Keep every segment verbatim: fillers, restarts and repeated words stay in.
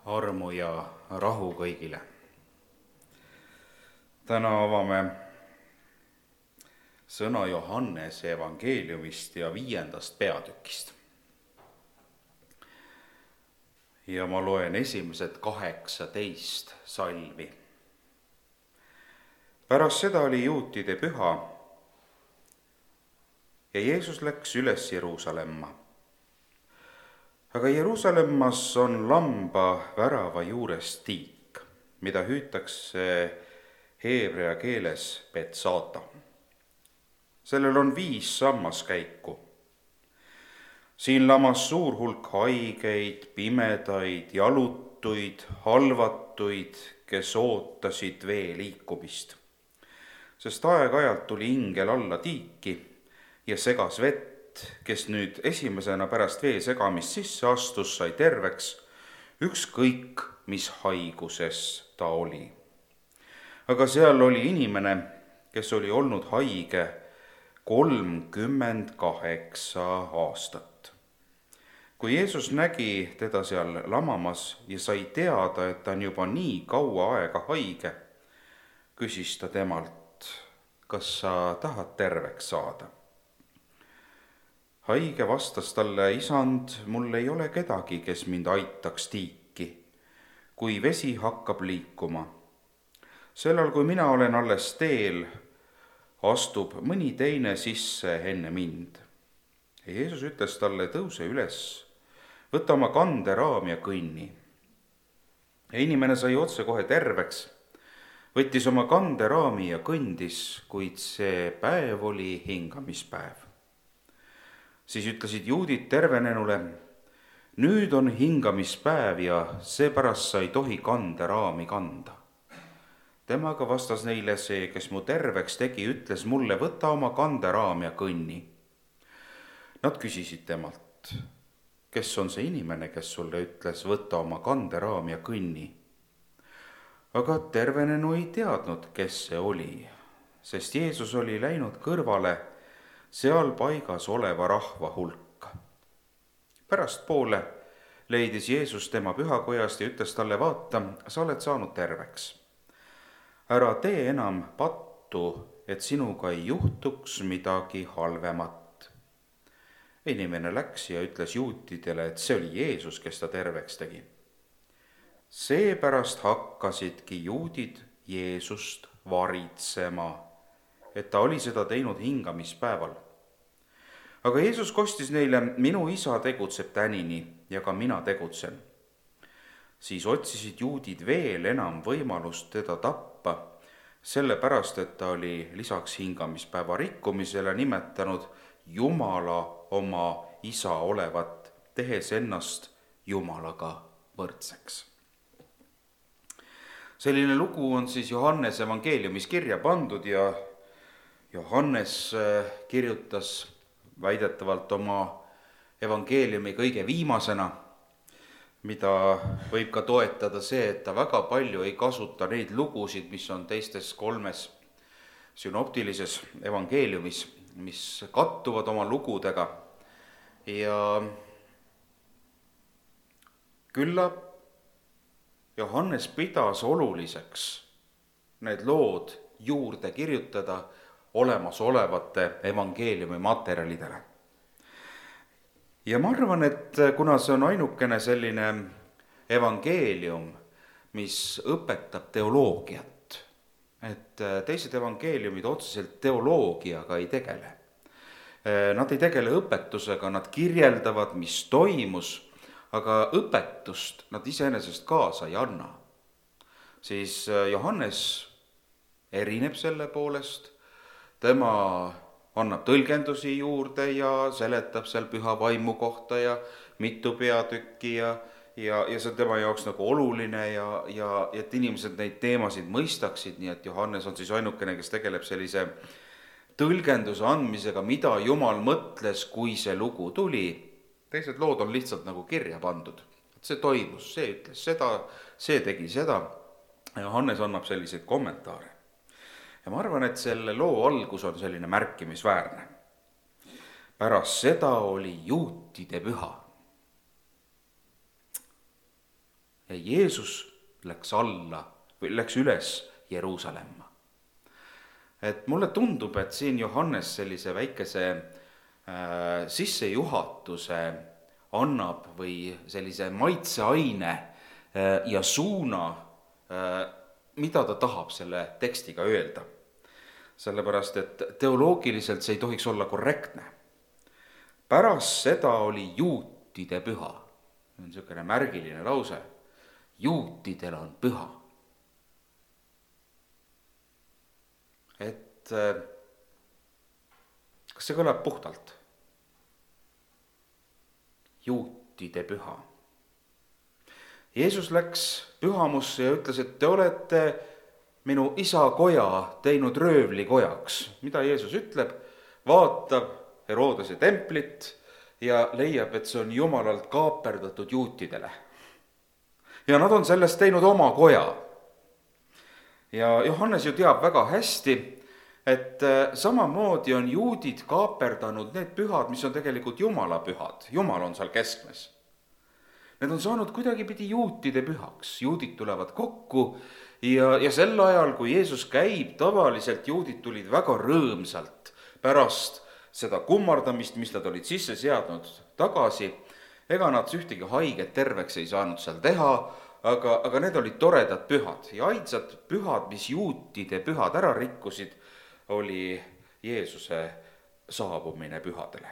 armu ja rahu kõigile. Täna avame sõna Johannese evangeeliumist ja viiendast peatükist. Ja ma loen esimesed kaheksateist salmi. Pärast seda oli juutide püha ja Jeesus läks üles Jeruusalemma. Aga Jeruusalemmas on lamba värava juures tiik, mida hüütakse heebrea keeles Betsata. Sellel on viis sammaskäiku. Siin lamas suur hulk haigeid, pimedaid, jalutuid, halvatuid, kes ootasid vee liikumist. Sest aeg-ajalt tuli ingel alla tiiki ja segas vett, kes nüüd esimesena pärast vee segamist sisse astus, sai terveks, ükskõik mis haiguses ta oli. Aga seal oli inimene, kes oli olnud haige kolmkümmend kaheksa aastat. Kui Jeesus nägi teda seal lamamas ja sai teada, et ta on juba nii kaua aega haige, küsis ta temalt, kas sa tahad terveks saada? Haige vastas talle, isand, mul ei ole kedagi, kes mind aitaks tiiki, kui vesi hakkab liikuma. Sellal, kui mina olen alles teel, astub mõni teine sisse enne mind. Ja Jeesus ütles talle, tõuse üles, võta oma kanderaam ja kõnni. Ja inimene sai otse kohe terveks, võttis oma kanderaami ja kõndis, kuid see päev oli hingamispäev. Siis ütlesid juudid tervenenule, nüüd on hingamispäev ja seepärast sa ei tohi kanderaami kanda. Temaga vastas neile see, kes mu terveks tegi, ütles mulle, võta oma kanderaam ja kõnni. Nad küsisid temalt, kes on see inimene, kes sulle ütles, võta oma kanderaam ja kõnni. Aga tervenenu ei teadnud, kes see oli, sest Jeesus oli läinud kõrvale seal paigas oleva rahva hulka. Pärast poole leidis Jeesus tema pühakojast ja ütles talle, vaata, sa oled saanud terveks. Ära tee enam pattu, et sinuga ei juhtuks midagi halvemat. Inimene läks ja ütles juutidele, et see oli Jeesus, kes ta terveks tegi. Seepärast hakkasidki juudid Jeesust varitsema, et ta oli seda teinud hingamispäeval. Aga Jeesus kostis neile, minu isa tegutseb tänini ja ka mina tegutsen. Siis otsisid juudid veel enam võimalust teda tappa, sellepärast, et ta oli lisaks hingamispäeva rikkumisele nimetanud Jumala oma isa olevat, tehes ennast Jumalaga võrdseks. Selline lugu on siis Johannese evangeeliumis kirja pandud ja Johannes kirjutas väidetavalt oma evangeeliumi kõige viimasena, mida võib ka toetada see, et ta väga palju ei kasuta neid lugusid, mis on teistes kolmes synoptilises evangeeliumis, mis kattuvad oma lugudega. Ja küllap Johannes pidas oluliseks need lood juurde kirjutada olemasolevate evangeeliumi materjalidele. Ja ma arvan, et kuna see on ainukene selline evangeelium, mis õpetab teoloogiat, et teised evangeeliumid otseselt teoloogiaga ei tegele. Nad ei tegele õpetusega, nad kirjeldavad, mis toimus, aga õpetust nad iseenesest kaasa ei anna. Siis Johannes erineb selle poolest, tema annab tõlgendusi juurde ja seletab seal püha vaimu kohta ja mitu peatükki ja, ja, ja see on tema jaoks nagu oluline ja, ja et inimesed neid teemasid mõistaksid, nii et Johannes on siis ainukene, kes tegeleb sellise tõlgenduse andmisega, mida Jumal mõtles, kui see lugu tuli. Teised lood on lihtsalt nagu kirja pandud. See toimus, see ütles seda, see tegi seda. Johannes annab selliseid kommentaare. Ja ma arvan, et selle loo algus on selline märkimisväärne. Pärast seda oli juutide püha. Jeesus läks alla või läks üles Jeruusalemma. et mulle tundub, et siin Johannes sellise väikese äh, sissejuhatuse annab või sellise maitseaine äh, ja suuna äh,, mida ta tahab selle tekstiga öelda. sellepärast, et teoloogiliselt see ei tohiks olla korrektne. pärast seda oli juutide püha. See on niisugune märgiline lause. Juutidel on püha. et äh, kas see kõlab puhtalt? Juutide püha. Jeesus läks pühamusse ja ütles, et te olete minu isa koja teinud röövlikojaks. Mida Jeesus ütleb? Vaatab Herodese templit ja leiab, et see on Jumalalt kaaperdatud juutidele. Ja nad on sellest teinud oma koja. Ja Johannes ju teab väga hästi, et samamoodi on juudid kaaperdanud need pühad, mis on tegelikult Jumala pühad. Jumal on seal keskmes. Need on saanud kuidagipidi juutide pühaks. Juudid tulevad kokku ja, ja sel ajal, kui Jeesus käib, tavaliselt juudid tulid väga rõõmsalt pärast seda kummardamist, mis nad olid sisse seadnud tagasi. Ega nad ühtegi haiget terveks ei saanud seal teha, aga, aga need olid toredad pühad. Ja ainsad pühad, mis juutide pühad ära rikkusid, oli Jeesuse saabumine pühadele.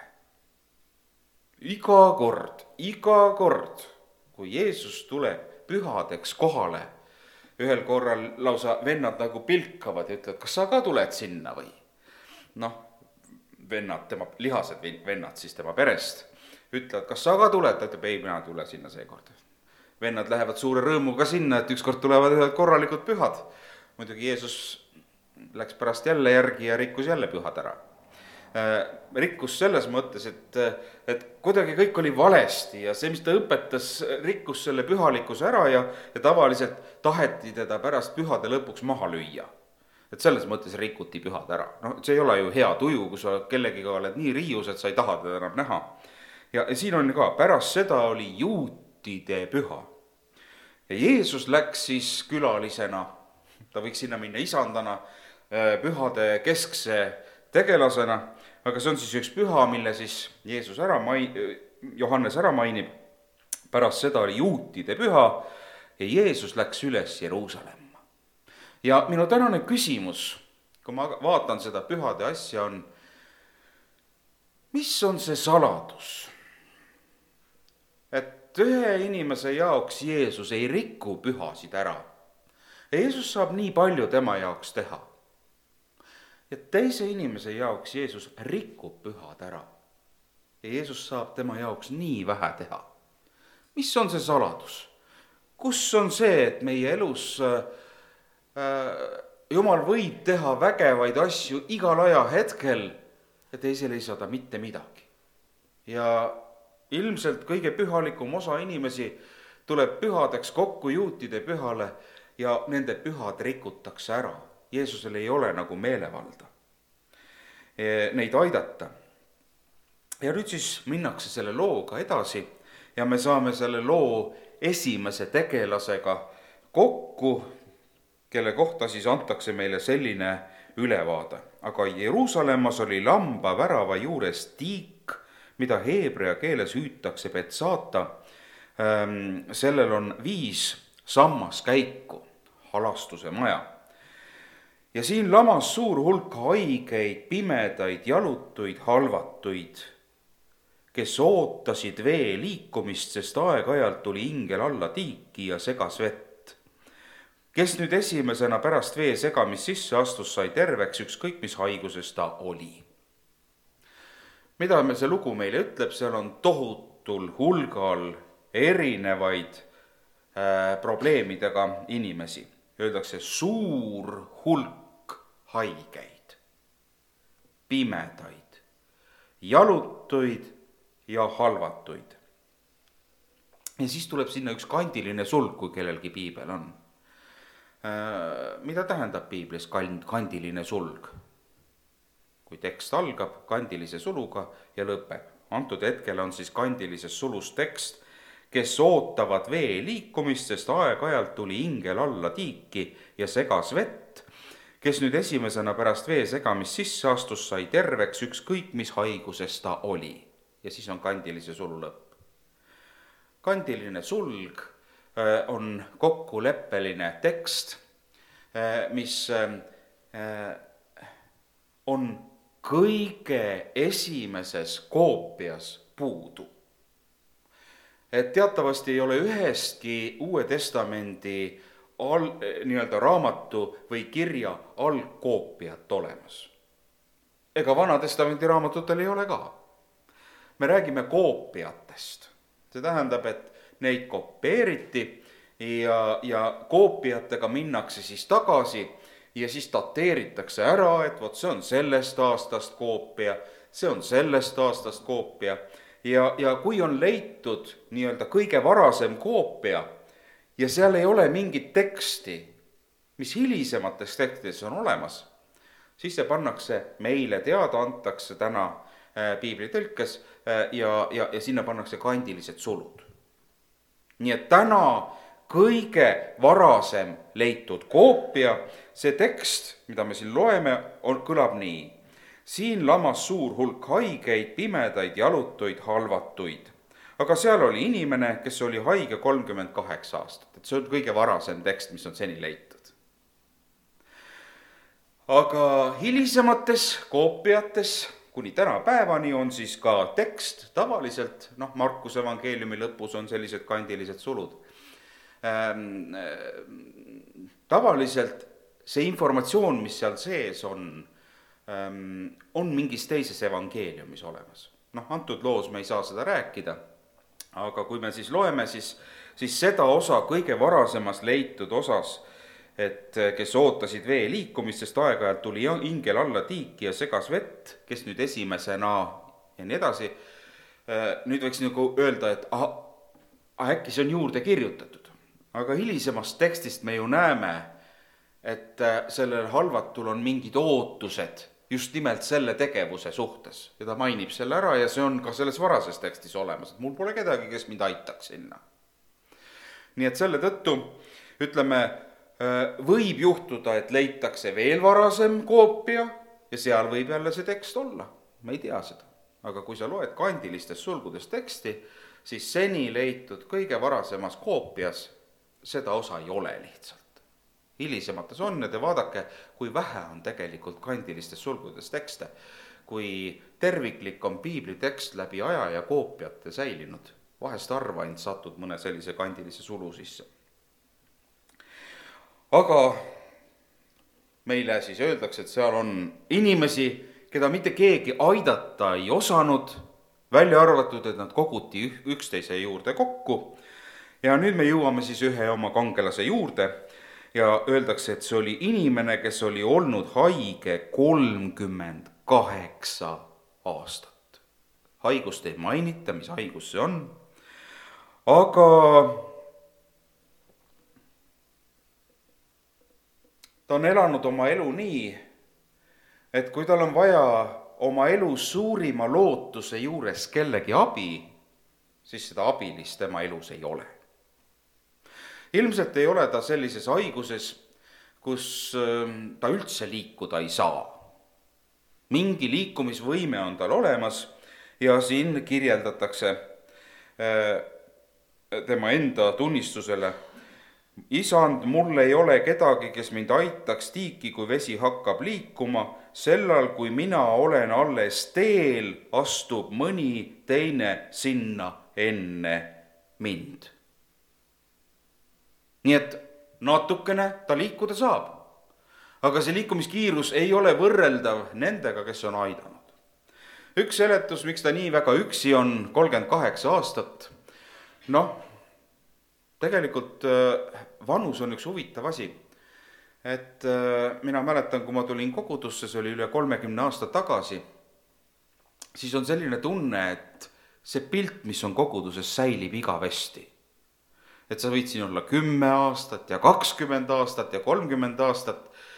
Iga kord, iga kord, kui Jeesus tuleb pühadeks kohale, ühel korral lausa vennad nagu pilkavad ja ütlevad, kas sa ka tuled sinna või? Noh, vennad, tema lihased vennad siis tema perest, ütlevad, kas sa ka tuled? Ta ütleb, ei, mina tule sinna seekord. Vennad lähevad suure rõõmuga sinna, et ükskord tulevad ühed korralikud pühad. Muidugi Jeesus läks pärast jälle järgi ja rikkus jälle pühad ära. Rikkus selles mõttes, et, et kuidagi kõik oli valesti ja see, mis ta õpetas, rikkus selle pühalikkuse ära ja, ja tavaliselt taheti teda pärast pühade lõpuks maha lüüa. Et selles mõttes rikuti pühad ära. No see ei ole ju hea tuju, kui sa kellegiga oled nii riius, et sa ei taha teda enam näha. Ja, ja siin on ka, pärast seda oli juutide püha. Ja Jeesus läks siis külalisena, ta võiks sinna minna isandana, pühade keskse tegelasena, aga see on siis üks püha, mille siis Jeesus ära main-, Johannes ära mainib. Pärast seda oli juutide püha ja Jeesus läks üles Jeruusalemma. Ja minu tänane küsimus, kui ma vaatan seda pühade asja, on, mis on see saladus? Et ühe inimese jaoks Jeesus ei riku pühasid ära. Jeesus saab nii palju tema jaoks teha. Ja teise inimese jaoks Jeesus rikub pühad ära. Ja Jeesus saab tema jaoks nii vähe teha. Mis on see saladus? Kus on see, et meie elus äh, Jumal võib teha vägevaid asju igal aja hetkel ja teisel ei saada mitte midagi. Ja ilmselt kõige pühalikum osa inimesi tuleb pühadeks kokku juutide pühale ja nende pühad rikutakse ära. Jeesusel ei ole nagu meelevalda neid aidata. Ja nüüd siis minnakse selle looga edasi ja me saame selle loo esimese tegelasega kokku, kelle kohta siis antakse meile selline ülevaade. Aga Jeruusalemmas oli lamba värava juures tiik, mida heebrea keeles hüütakse Betsata. Sellel on viis sammaskäiku, halastuse maja. Ja siin lamas suur hulk haigeid, pimedaid, jalutuid, halvatuid, kes ootasid vee liikumist, sest aeg-ajalt tuli ingel alla tiiki ja segas vett. Kes nüüd esimesena pärast vee segamist sisse astus, sai terveks, ükskõik mis haiguses ta oli. Mida me see lugu meile ütleb, seal on tohutul hulgal erinevaid äh, probleemidega inimesi. Öeldakse suur hulk haigeid, pimedaid, jalutuid ja halvatuid. Ja siis tuleb sinna üks kandiline sulg, kui kellelgi piibel on. Mida tähendab piiblis kandiline sulg? Kui tekst algab kandilise suluga ja lõpeb. Antud hetkel on siis kandilises sulus tekst, kes ootavad vee liikumist, sest aeg-ajalt tuli ingel alla tiiki ja segas vett. Kes nüüd esimesena pärast vee segamist sisse astus, sai terveks, ükskõik mis haiguses ta oli. Ja siis on kandilise sulu lõpp. Kandiline sulg on kokkuleppeline tekst, mis on kõige esimeses koopias puudu. Et teatavasti ei ole ühestki Uue Testamendi al, nii-öelda raamatu või kirja algkoopiat olemas. Ega Vana Testamendi raamatutel ei ole ka. Me räägime koopiatest. See tähendab, et neid kopeeriti ja, ja koopiatega minnakse siis tagasi ja siis dateeritakse ära, et vot see on sellest aastast koopia, see on sellest aastast koopia. Ja, ja kui on leitud nii-öelda kõige varasem koopia ja seal ei ole mingit teksti, mis hilisemates tekstides on olemas, siis see pannakse meile teada, antakse täna piibli tõlkes ja, ja, ja sinna pannakse kandilised sulud. Nii et täna kõige varasem leitud koopia, see tekst, mida me siin loeme, on, kõlab nii. Siin lamas suur hulk haigeid, pimedaid, jalutuid, halvatuid. Aga seal oli inimene, kes oli haige kolmkümmend kaheksa aastat. Et see on kõige varasem tekst, mis on seni leitud. Aga hilisemates koopiates, kuni tänapäevani on siis ka tekst tavaliselt, noh, Markuse evangeeliumi lõpus on sellised kandilised sulud. Ähm, tavaliselt see informatsioon, mis seal sees on, on mingis teises evangeeliumis olemas. Noh, antud loos me ei saa seda rääkida, aga kui me siis loeme, siis, siis seda osa kõige varasemas leitud osas, et kes ootasid vee liikumist, sest aeg-ajalt tuli ingel alla tiiki ja segas vett, kes nüüd esimesena ja nii edasi, nüüd võiks nagu öelda, et ah, äkki see on juurde kirjutatud. Aga hilisemast tekstist me ju näeme, et sellel halvatul on mingid ootused just nimelt selle tegevuse suhtes. Ja ta mainib selle ära ja see on ka selles varases tekstis olemas, et mul pole kedagi, kes mind aitaks sinna. Nii et selle tõttu, ütleme, võib juhtuda, et leitakse veel varasem koopia ja seal võib jälle see tekst olla. Ma ei tea seda. Aga kui sa loed kandilistes sulgudes teksti, siis seni leitud kõige varasemas koopias seda osa ei ole lihtsalt. Hilisemates on, ja te vaadake, kui vähe on tegelikult kandilistes sulgudes tekste, kui terviklik on piibli tekst läbi aja ja koopiate säilinud. Vahest arva ainult satud mõne sellise kandilise sulu sisse. Aga meile siis öeldakse, et seal on inimesi, keda mitte keegi aidata ei osanud, välja arvatud, et nad koguti üksteise juurde kokku. Ja nüüd me jõuame siis ühe oma kangelase juurde, ja öeldakse, et see oli inimene, kes oli olnud haige kolmkümmend kaheksa aastat. Haigust ei mainita, mis haigus see on, aga ta on elanud oma elu nii, et kui tal on vaja oma elu suurima lootuse juures kellegi abi, siis seda abilist tema elus ei ole. Ilmselt ei ole ta sellises haiguses, kus ta üldse liikuda ei saa. Mingi liikumisvõime on tal olemas ja siin kirjeldatakse tema enda tunnistusele. Isand, mul ei ole kedagi, kes mind aitaks tiiki, kui vesi hakkab liikuma. Sellal, kui mina olen alles teel, astub mõni teine sinna enne mind. Nii et natukene ta liikuda saab, aga see liikumiskiirus ei ole võrreldav nendega, kes on aidanud. Üks seletus, miks ta nii väga üksi on, kolmkümmend kaheksa aastat, noh, tegelikult vanus on üks huvitav asi. Et mina mäletan, kui ma tulin kogudusse, see oli üle kolmekümne aasta tagasi, siis on selline tunne, et see pilt, mis on koguduses, säilib igavesti. Et sa võid siin olla kümme aastat ja kakskümmend aastat ja kolmkümmend aastat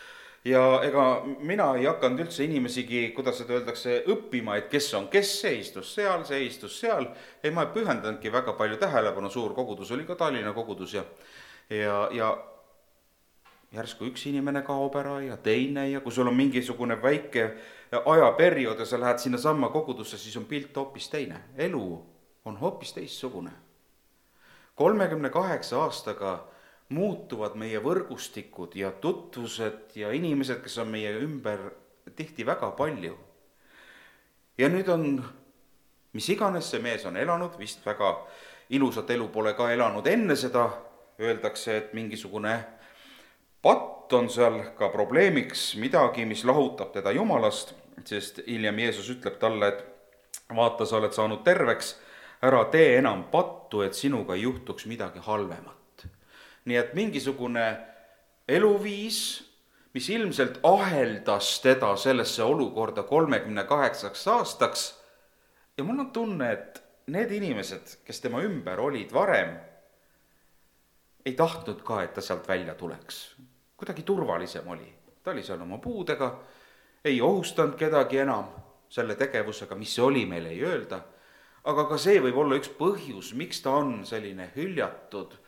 ja ega mina ei hakanud üldse inimesigi, kuidas seda öeldakse, õppima, et kes on kes, see istus seal, see istus seal. ei, ma ei pühendanudki väga palju tähelepanu, suur kogudus oli ka Tallinna kogudus ja, ja, ja järsku üks inimene kaob ära ja teine ja kui sul on mingisugune väike ajaperiood ja sa lähed sinna samma kogudusse, siis on pilt hoopis teine. elu on hoopis teistsugune. kolmekümne kaheksa aastaga muutuvad meie võrgustikud ja tutvused ja inimesed, kes on meie ümber, tihti väga palju. Ja nüüd on, mis iganes see mees on elanud, vist väga ilusat elu pole ka elanud enne seda, öeldakse, et mingisugune patt on seal ka probleemiks, midagi, mis lahutab teda Jumalast, sest hiljem Jeesus ütleb talle, et vaata, sa oled saanud terveks, ära tee enam pattu, et sinuga ei juhtuks midagi halvemat. Nii et mingisugune eluviis, mis ilmselt aheldas teda sellesse olukorda kolmekümne kaheksaks aastaks ja mul on tunne, et need inimesed, kes tema ümber olid varem, ei tahtnud ka, et ta sealt välja tuleks. Kuidagi turvalisem oli. Ta oli seal oma puudega, ei ohustanud kedagi enam selle tegevusega, mis see oli, meil ei öelda. Aga ka see võib olla üks põhjus, miks ta on selline hüljatud,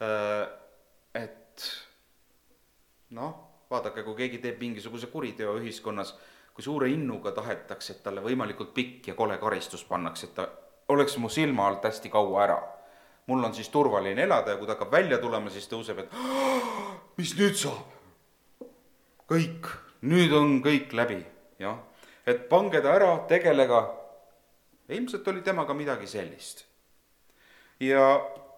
et noh, vaadake, kui keegi teeb mingisuguse kuriteo ühiskonnas, kui suure innuga tahetakse, et talle võimalikult pikk ja kole karistus pannakse, et ta oleks mu silma alt hästi kaua ära. Mul on siis turvaline elada ja kui ta hakkab välja tulema, siis tõuseb, et mis nüüd saab? Kõik, nüüd on kõik läbi. Ja? Et pange ta ära, tegelega. Ilmselt oli temaga midagi sellist. Ja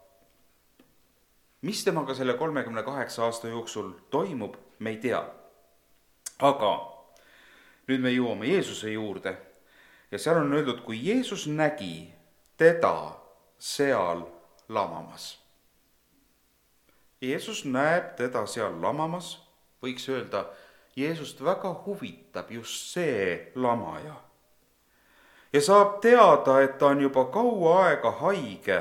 mis temaga selle kolmekümne kaheksa aasta jooksul toimub, me ei tea. Aga nüüd me jõuame Jeesuse juurde ja seal on öeldud, kui Jeesus nägi teda seal lamamas. Jeesus näeb teda seal lamamas, võiks öelda, Jeesust väga huvitab just see lamaja. Ja saab teada, et ta on juba kaua aega haige.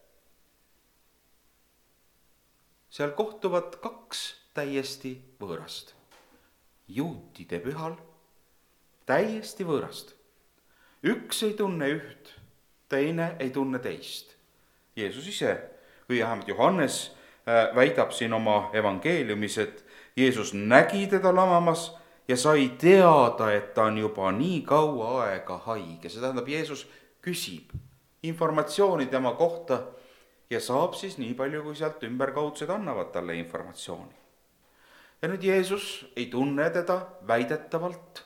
Seal kohtuvad kaks täiesti võõrast. Juutide pühal täiesti võõrast. Üks ei tunne üht, teine ei tunne teist. Jeesus ise, või vähemalt Johannes väidab siin oma evangeeliumis, et Jeesus nägi teda lamamas ja sai teada, et ta on juba nii kaua aega haige. See tähendab, Jeesus küsib informatsiooni tema kohta ja saab siis nii palju, kui sealt ümberkaudsed annavad talle informatsiooni. Ja nüüd Jeesus ei tunne teda väidetavalt.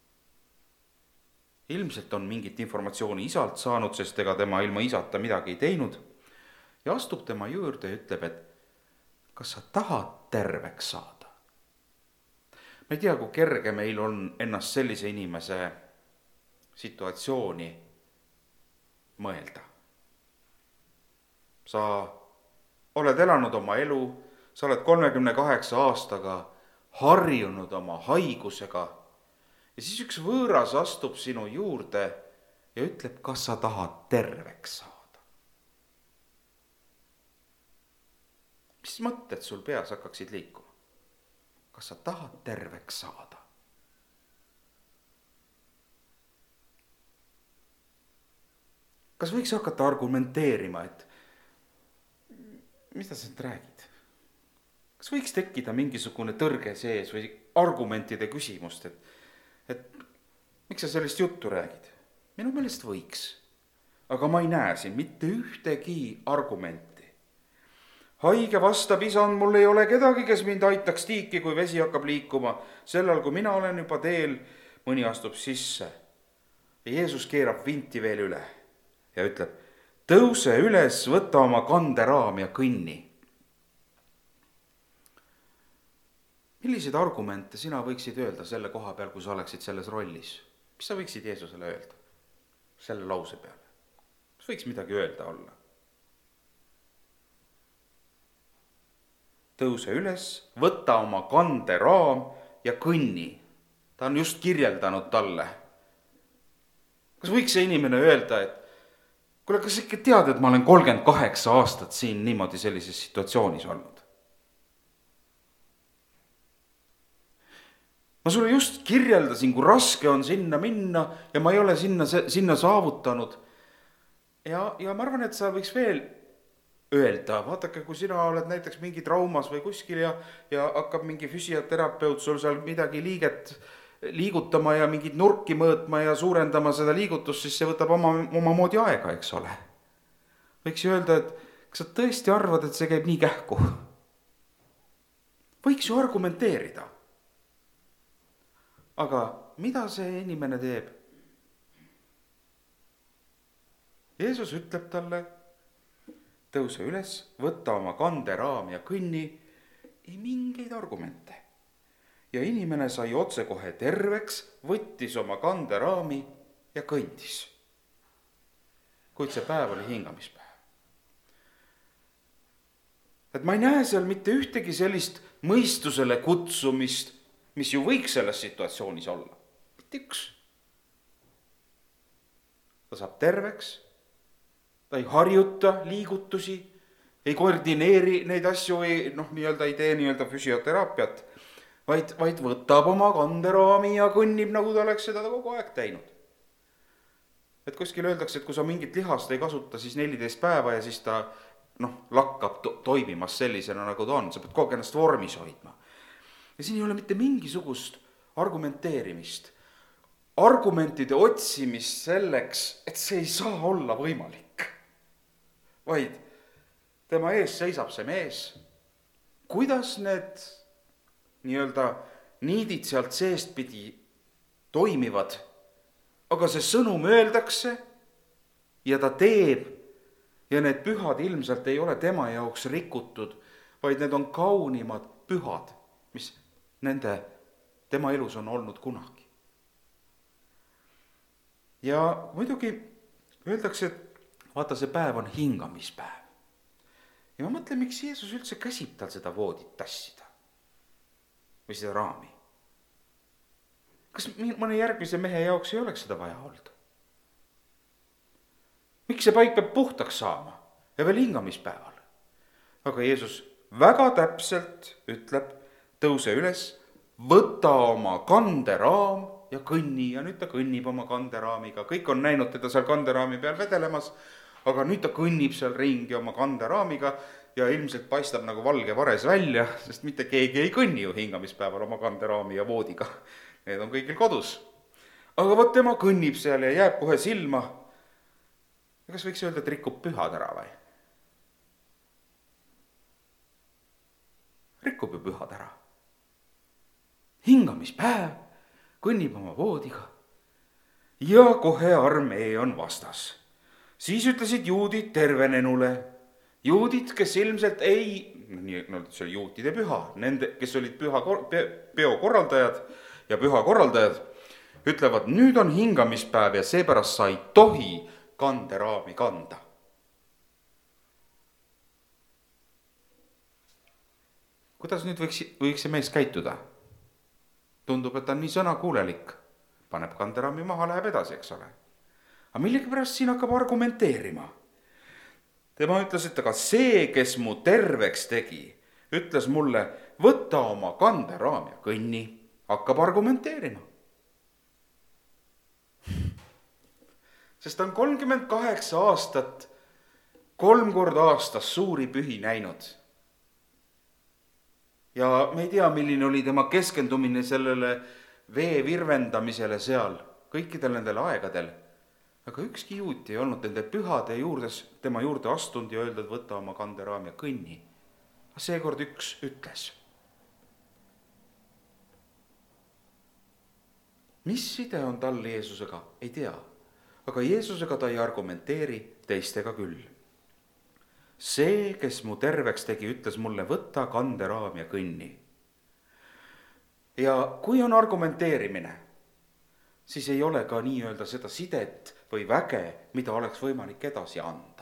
Ilmselt on mingit informatsiooni isalt saanud, sest ega tema ilma isata midagi ei teinud. Ja astub tema juurde ja ütleb, et kas sa tahad terveks saada? Ma ei tea, kui kerge meil on ennast sellise inimese situatsiooni mõelda. Sa oled elanud oma elu, sa oled kolmekümne kaheksa aastaga harjunud oma haigusega ja siis üks võõras astub sinu juurde ja ütleb, kas sa tahad terveks saada. Mis mõtted sul peas hakkaksid liikuma? Kas sa tahad terveks saada? Kas võiks hakata argumenteerima, et mida sa nüüd räägid? Kas võiks tekkida mingisugune tõrge sees või argumentide küsimust, et, et miks sa sellist juttu räägid? Minu meelest võiks, aga ma ei näe siin mitte ühtegi argumenti. Haige vastab, isand, mul ei ole kedagi, kes mind aitaks tiiki, kui vesi hakkab liikuma. Sellal, kui mina olen juba teel, mõni astub sisse. Ja Jeesus keerab vinti veel üle ja ütleb, tõuse üles, võta oma kanderaam ja kõnni. Milliseid argumente sina võiksid öelda selle koha peal, kui sa oleksid selles rollis? Mis sa võiksid Jeesusele öelda selle lause peale? Mis võiks midagi öelda olla? Tõuse üles, võta oma kanderaam ja kõnni. Ta on just kirjeldanud talle. Kas võiks see inimene öelda, et kuule, kas ikka tead, et ma olen kolmkümmend kaheksa aastat siin niimoodi sellises situatsioonis olnud? ma sulle just kirjeldasin, kui raske on sinna minna ja ma ei ole sinna, sinna saavutanud. ja, ja ma arvan, et sa võiks veel öelda, vaadake, kui sina oled näiteks mingi traumas või kuskil ja, ja hakkab mingi füsioterapeut sul seal midagi liiget liigutama ja mingit nurki mõõtma ja suurendama seda liigutust, siis see võtab oma, oma moodi aega, eks ole. Võiks ju öelda, et kas sa tõesti arvad, et see käib nii kähku? Võiks ju argumenteerida. Aga mida see inimene teeb? Jeesus ütleb talle, tõuse üles, võta oma kanderaam ja kõnni, ei mingeid argumente. Ja inimene sai otsekohe terveks, võttis oma kanderaami ja kõndis. Kuid see päev oli hingamispäev. Et ma ei näe seal mitte ühtegi sellist mõistusele kutsumist, mis ju võiks selles situatsioonis olla. Mitte üks. Ta saab terveks, ta ei harjuta liigutusi, ei koordineeri neid asju, ei, noh, nii-öelda ei tee nii-öelda füsioteraapiat, vaid, vaid võtab oma kanderaami ja kõnnib, nagu ta oleks seda kogu aeg teinud. Et kuskil öeldakse, et kui sa mingit lihast ei kasuta, siis neliteist päeva ja siis ta noh, lakkab to- toimimas sellisena, nagu ta on. Sa pead kogu ennast vormis hoidma. Ja siin ei ole mitte mingisugust argumenteerimist, argumentide otsimist selleks, et see ei saa olla võimalik. Vaid tema ees seisab see mees. Kuidas need nii-öelda niidid sealt seest pidi toimivad, aga see sõnum öeldakse ja ta teeb ja need pühad ilmselt ei ole tema jaoks rikutud, vaid need on kaunimad pühad, mis nende, tema elus on olnud kunagi. Ja muidugi öeldakse, et vaata, see päev on hingamispäev. Ja ma mõtlen, miks Jeesus üldse käsib tal seda voodit tassida või seda raami. Kas mõne järgmise mehe jaoks ei oleks seda vaja olnud? Miks see paik peab puhtaks saama ja veel hingamispäeval? Aga Jeesus väga täpselt ütleb, tõuse üles, võta oma kanderaam ja kõnni. Ja nüüd ta kõnnib oma kanderaamiga. Kõik on näinud teda seal kanderaami peal vedelemas, aga nüüd ta kõnnib seal ringi oma kanderaamiga ja ilmselt paistab nagu valge vares välja, sest mitte keegi ei kõnni ju hingamispäeval oma kanderaami ja voodiga. Need on kõigil kodus. Aga võt tema kõnnib seal ja jääb kohe silma. Ja kas võiks öelda, et rikub pühad ära või? Rikub ju pühad ära. Hingamispäev, kõnnib oma voodiga. Ja kohe armee on vastas. Siis ütlesid juudid tervenenule. Juudid, kes ilmselt ei, no see oli juutide püha, nende, kes olid püha peokorraldajad ja pühakorraldajad, ütlevad, nüüd on hingamispäev ja seepärast sa ei tohi kanderaami kanda. Kuidas nüüd võiks, võiks see mees käituda? Tundub, et ta on nii sõnakuulelik. Paneb kanderaami maha, läheb edasi, eks ole. Aga millegi pärast siin hakkab argumenteerima. Tema ütles, et aga see, kes mu terveks tegi, ütles mulle, võta oma kanderaam ja kõnni, hakkab argumenteerima. Sest ta on kolmkümmend kaheksa aastat, kolm korda aastas suuri pühi näinud. Ja me ei tea, milline oli tema keskendumine sellele vee virvendamisele seal, kõikidel nendel aegadel. Aga ükski juut ei olnud nende pühade juurdes tema juurde astunud ja öeldud, võta oma kanderaam ja kõnni. Seekord üks ütles. Mis side on tal Jeesusega? Ei tea. Aga Jeesusega ta ei argumenteeri, teistega küll. See, kes mu terveks tegi, ütles mulle, võta kanderaam ja kõnni. Ja kui on argumenteerimine, siis ei ole ka nii öelda seda sidet või väge, mida oleks võimalik edasi anda.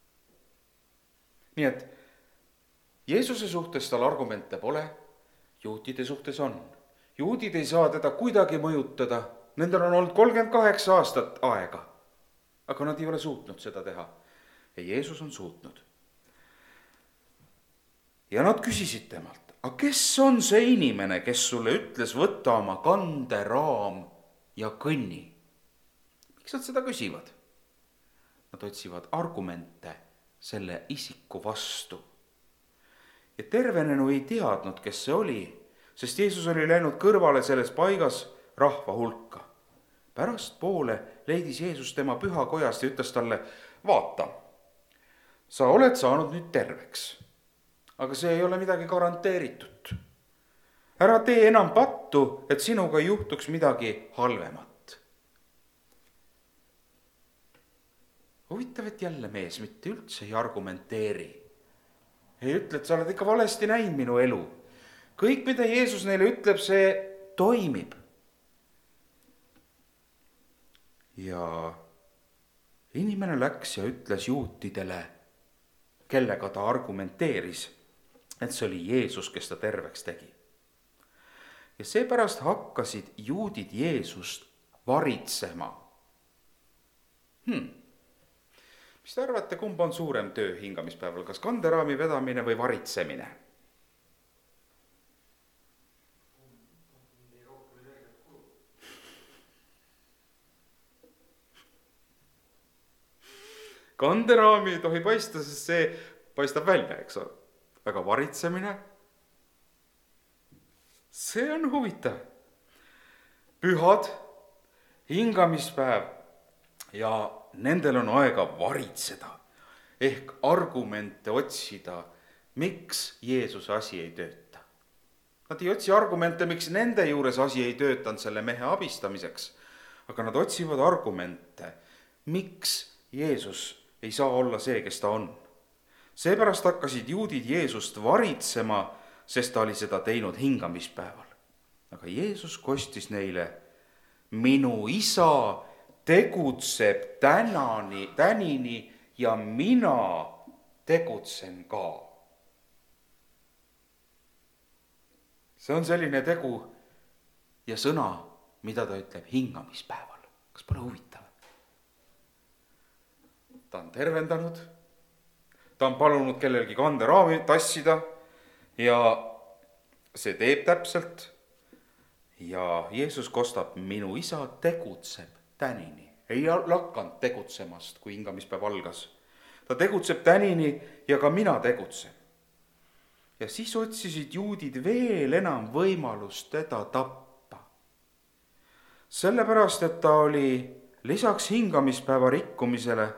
Nii et Jeesuse suhtes tal argumente pole, juutide suhtes on. Juudid ei saa teda kuidagi mõjutada, nendel on olnud kolmkümmend kaheksa aastat aega, aga nad ei ole suutnud seda teha. Ja Jeesus on suutnud. Ja nad küsisid temalt, aga kes on see inimene, kes sulle ütles, võta oma kanderaam ja kõnni? Miks nad seda küsivad? Nad otsivad argumente selle isiku vastu. Ja tervenenu ei teadnud, kes see oli, sest Jeesus oli läinud kõrvale selles paigas rahva hulka. Pärast poole leidis Jeesus tema pühakojast ja ütles talle, vaata, sa oled saanud nüüd terveks, aga see ei ole midagi garanteeritud. Ära tee enam pattu, et sinuga ei juhtuks midagi halvemat. Huvitav, et jälle mees mitte üldse ei argumenteeri. Ei ütle, et sa oled ikka valesti näinud minu elu. Kõik, mida Jeesus neile ütleb, see toimib. Ja inimene läks ja ütles juutidele, kellega ta argumenteeris, et see oli Jeesus, kes ta terveks tegi. Ja seepärast hakkasid juudid Jeesust varitsema. Hmm. Mis te arvate, kumb on suurem töö hingamispäeval, kas kanderaami vedamine või varitsemine? Kanderaami ei tohi paista, sest see paistab välja, eks ole. Aga varitsemine, see on huvitav. Pühad, hingamispäev ja nendel on aega varitseda ehk argumente otsida, miks Jeesuse asi ei tööta. Nad ei otsi argumente, miks nende juures asi ei töötanud selle mehe abistamiseks, aga nad otsivad argumente, miks Jeesus ei saa olla see, kes ta on. Seepärast hakkasid juudid Jeesust varitsema, sest ta oli seda teinud hingamispäeval. Aga Jeesus kostis neile, minu isa tegutseb tänani, tänini ja mina tegutsen ka. See on selline tegu ja sõna, mida ta ütleb hingamispäeval. Kas pole huvitav? Ta on tervendanud, ta on palunud kellelgi kanderaami tassida ja see teeb täpselt. Ja Jeesus kostab, minu isa tegutseb tänini. Ei lakanud tegutsemast, kui hingamispäev algas. Ta tegutseb tänini ja ka mina tegutsen. Ja siis otsisid juudid veel enam võimalust teda tappa. Sellepärast, et ta oli lisaks hingamispäeva rikkumisele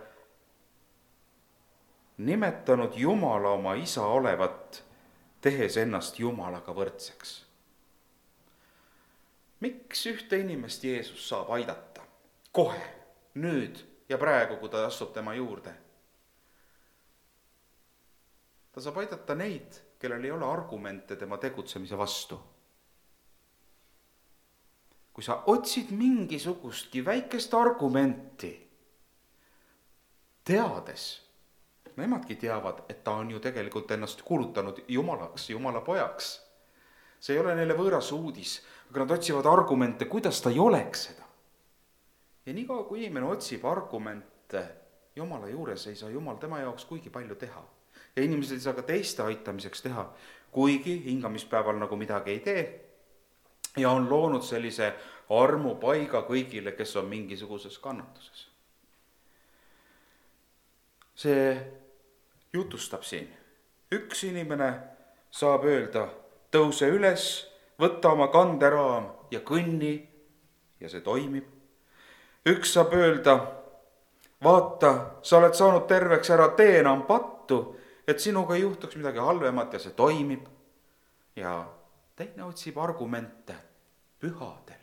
nimetanud Jumala oma isa olevat, tehes ennast Jumalaga võrdseks. Miks ühte inimest Jeesus saab aidata? Kohe, nüüd ja praegu, kui ta astub tema juurde. Ta saab aidata neid, kellel ei ole argumente tema tegutsemise vastu. Kui sa otsid mingisugustki väikest argumenti, teades, nemadki teavad, et ta on ju tegelikult ennast kuulutanud Jumalaks, Jumala pojaks. See ei ole neile võõras uudis, aga nad otsivad argumente, kuidas ta ei oleks seda. Ja nii kaua, kui inimene otsib argumente Jumala juures, ei saa Jumal tema jaoks kuigi palju teha. Ja inimesed ei saa ka teiste aitamiseks teha, kuigi hingamispäeval nagu midagi ei tee. Ja on loonud sellise armu paiga kõigile, kes on mingisuguses kannatuses. See jutustab siin. Üks inimene saab öelda, tõuse üles, võtta oma kanderaam ja kõnni ja see toimib. Üks saab öelda, vaata, sa oled saanud terveks, ära tee enam pattu, et sinuga ei juhtuks midagi halvemat ja see toimib. Ja teine otsib argumente pühadel.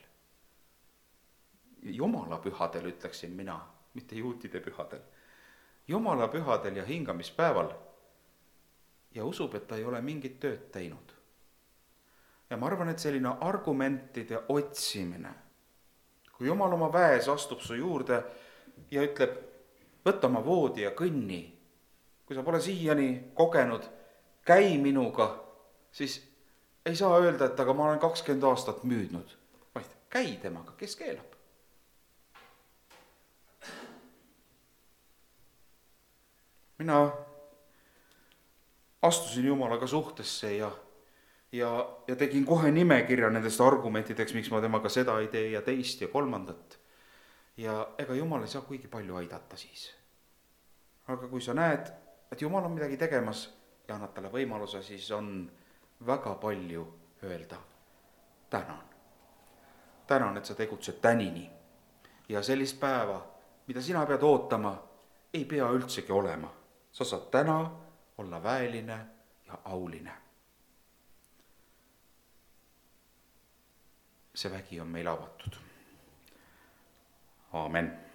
Jumala pühadel ütleksin mina, mitte juutide pühadel. Jumala pühadel ja hingamispäeval ja usub, et ta ei ole mingit tööd teinud. Ja ma arvan, et selline argumentide otsimine, kui Jumal oma väes astub su juurde ja ütleb, võta oma voodi ja kõnni, kui sa pole siiani kogenud, käi minuga, siis ei saa öelda, et aga ma olen kakskümmend aastat müüdnud, vaid käi temaga, kes keelab. Mina astusin Jumalaga suhtesse ja ja, ja tegin kohe nimekirja nendest argumentideks, miks ma temaga seda ei tee ja teist ja kolmandat. ja ega Jumal ei saa kuigi palju aidata siis. aga kui sa näed, et Jumal on midagi tegemas ja annad talle võimaluse, siis on väga palju öelda. tänan. tänan, et sa tegutsed tänini ja sellist päeva, mida sina pead ootama, ei pea üldsegi olema. sa saad täna olla väeline ja auline. see vägi on meil avatud. Aamen.